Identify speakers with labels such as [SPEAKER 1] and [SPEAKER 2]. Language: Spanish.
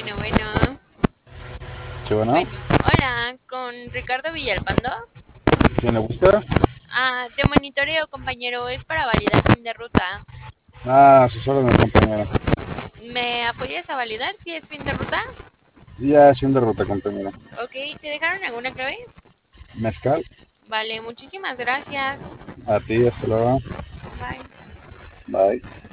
[SPEAKER 1] Bueno.
[SPEAKER 2] Sí, bueno,
[SPEAKER 1] Bueno. Hola, con Ricardo Villalpando.
[SPEAKER 2] ¿quién le busca?
[SPEAKER 1] De monitoreo, compañero, es para validar fin de ruta.
[SPEAKER 2] Ah, sus órdenes, compañero.
[SPEAKER 1] ¿Me apoyas a validar si es fin de ruta?
[SPEAKER 2] Ya haciendo ruta, compañero.
[SPEAKER 1] Ok, ¿te dejaron alguna clave?
[SPEAKER 2] Mezcal,
[SPEAKER 1] Vale, muchísimas gracias.
[SPEAKER 2] a ti, hasta luego.
[SPEAKER 1] Bye.
[SPEAKER 2] Bye.